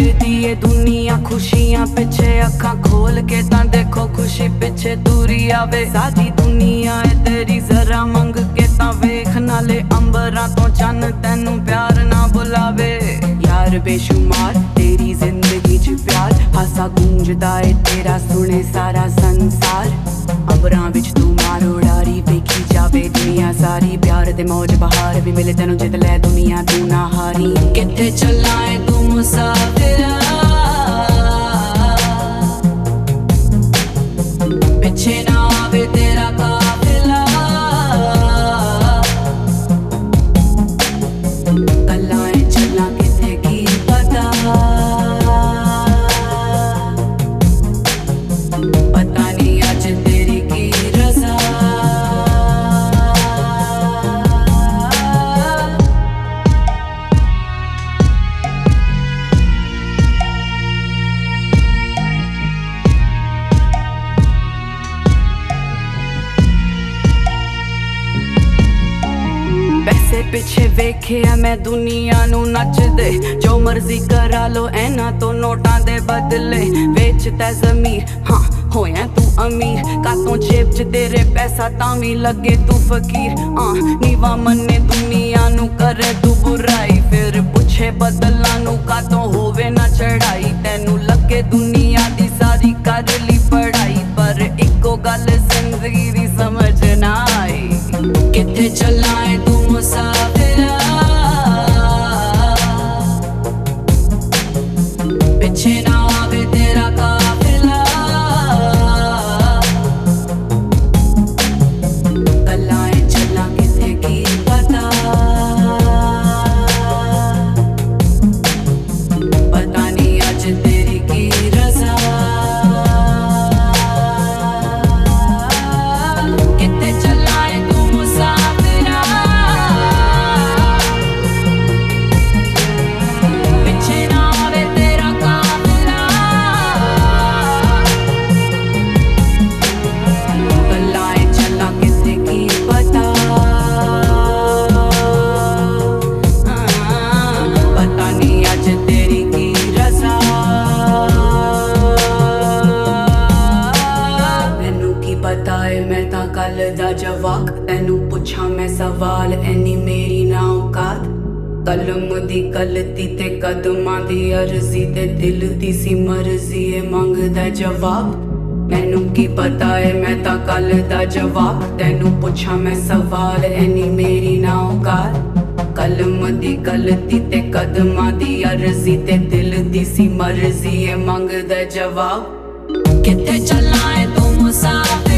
फिरदी ये दुनिया खुशियां पिछे, अखा खोल के ता देखो खुशी पिछे दूरी आवे। सारी दुनिया है तेरी जरा मंग के ता वेख, नाले अंबरा तो चन्न तेनू प्यार ना बुलावे। यार बेशुमार तेरी जिंदगी च प्यार, हासा गूंजदा है तेरा सुने सारा संसार। अंबरां विच तू मार उड़ारी वेखी जावे दुनिया सारी, प्यार दे मौज बहार भी मिले तेनू जित लै दुनिया तू ना हारी। किथे चला है तू मुसाफिरा, पिछे ना आवे तेरा काफिला। कलाएं चला किथे की पता, पता नहीं आज तेरी की रजा। पैसे पिछे वेखे मैं दुनिया नू नच दे, जो मर्जी करा लो एना तो नोटां दे बदले। वेच तै जमीर हाँ होया तू अमीर, कातों जेब च तेरे पैसा तावी लगे तू फकीर। नीवा मन्ने दुनिया नू करे तू बुराई, फिर पुछे बदला नू कातों होवे ना चढ़ाई। तेनू लगे दुनिया दी सारी कर ली पढ़ाई, पर इको गल जिंदगी दी समझ ना आई। किथे चला है तू मुसाफिरा, पिछे ना आवे तेरा काफिला। कलाएं चला किथे की पता, पता नहीं आज तेरी की रजा। किथे चला है तू मुसाफिरा, पिछे ना आवे तेरा काफिला। कलाएं चला किथे की पता, पता नहीं आज तेरी की रजा। मैनू की पता है मैं ता कल दा जवाक, तेनू पुछा मैं सवाल एनी मेरी ना औकात। कलम दी गलती ते कदमां दी अर्जी ते दिल दी सी मर्जी है मंगदा जवाब। मैनू की पता है मैं ता कल दा जवाब, तेनू पुछा मैं सवाल एनी मेरी ना औकात। कलम दी गलती ते कदमां दी अर्जी ते दिल दी सी मर्जी है मंगदा जवाब। किथे चला है तू मुसाफिर,